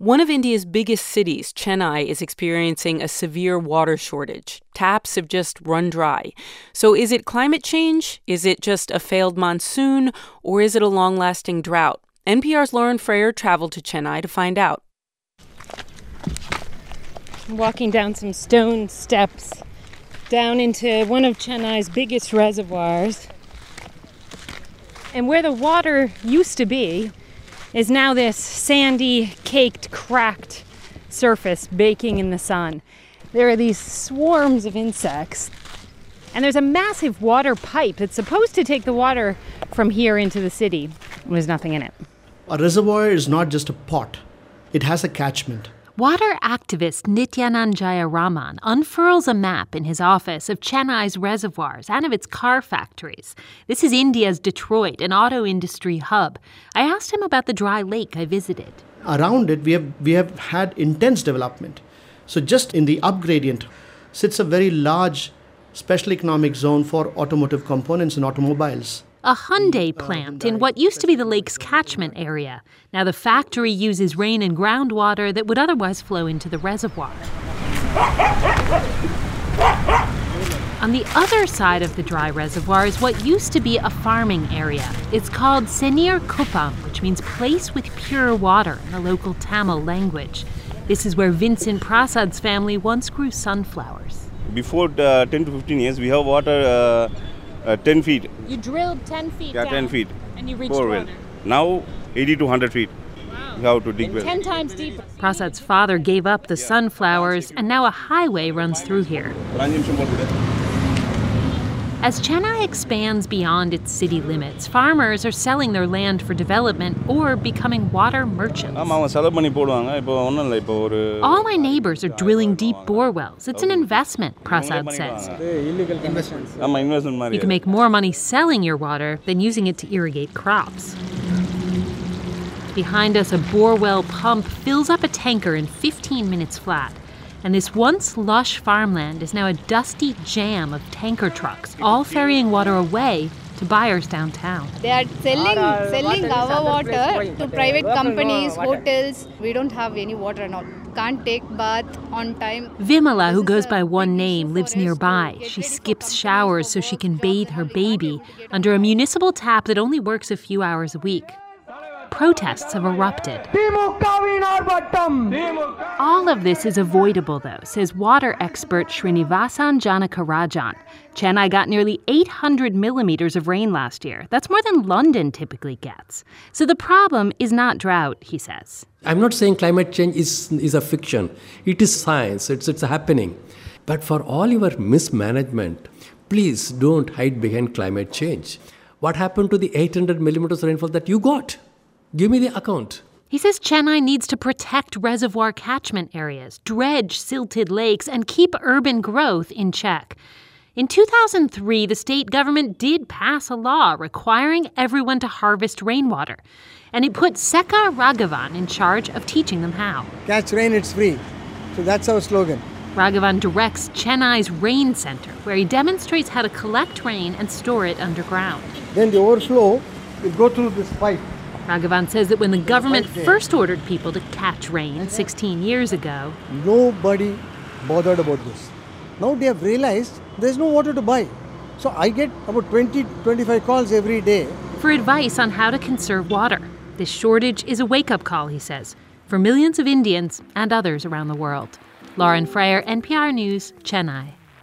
One of India's biggest cities, Chennai, is experiencing a severe water shortage. Taps have just run dry. So is it climate change? Is it just a failed monsoon? Or is it a long-lasting drought? NPR's Lauren Frayer traveled to Chennai to find out. I'm walking down some stone steps down into one of Chennai's biggest reservoirs. And where the water used to be is now this sandy, caked, cracked surface baking in the sun. There are these swarms of insects. And there's a massive water pipe that's supposed to take the water from here into the city. There's nothing in it. A reservoir is not just a pot. It has a catchment. Water activist Nityanand Jayaraman unfurls a map in his office of Chennai's reservoirs and of its car factories. This is India's Detroit, an auto industry hub. I asked him about the dry lake I visited. Around it, we have had intense development. So just in the upgradient sits a very large special economic zone for automotive components and automobiles. A Hyundai plant in what used to be the lake's catchment area. Now the factory uses rain and groundwater that would otherwise flow into the reservoir. On the other side of the dry reservoir is what used to be a farming area. It's called Senir Kuppam, which means place with pure water in the local Tamil language. This is where Vincent Prasad's family once grew sunflowers. Before 10 to 15 years, we have water 10 feet. You drilled 10 feet down? Yeah, 10 feet. And you reached water? Now, 80 to 100 feet. Wow. You have to dig well. 10 times deeper. Prasad's father gave up the sunflowers, and now a highway runs through here. As Chennai expands beyond its city limits, farmers are selling their land for development or becoming water merchants. All my neighbors are drilling deep bore wells. It's an investment, Prasad says. You can make more money selling your water than using it to irrigate crops. Behind us, a bore well pump fills up a tanker in 15 minutes flat. And this once lush farmland is now a dusty jam of tanker trucks, all ferrying water away to buyers downtown. They are selling our water to private companies, hotels. We don't have any water and all. Can't take bath on time. Vimala, who goes by one name, lives nearby. She skips showers so she can bathe her baby under a municipal tap that only works a few hours a week. Protests have erupted. All of this is avoidable, though, says water expert Srinivasan Janakarajan. Chennai got nearly 800 millimeters of rain last year. That's more than London typically gets. So the problem is not drought, he says. I'm not saying climate change is a fiction. It is science. It's happening. But for all your mismanagement, please don't hide behind climate change. What happened to the 800 millimeters rainfall that you got? Give me the account. He says Chennai needs to protect reservoir catchment areas, dredge silted lakes, and keep urban growth in check. In 2003, the state government did pass a law requiring everyone to harvest rainwater. And it put Sekar Raghavan in charge of teaching them how. Catch rain, it's free. So that's our slogan. Raghavan directs Chennai's Rain Center, where he demonstrates how to collect rain and store it underground. Then the overflow will go through this pipe. Raghavan says that when the government first ordered people to catch rain 16 years ago, nobody bothered about this. Now they have realized there's no water to buy. So I get about 20-25 calls every day for advice on how to conserve water. This shortage is a wake-up call, he says, for millions of Indians and others around the world. Lauren Frayer, NPR News, Chennai.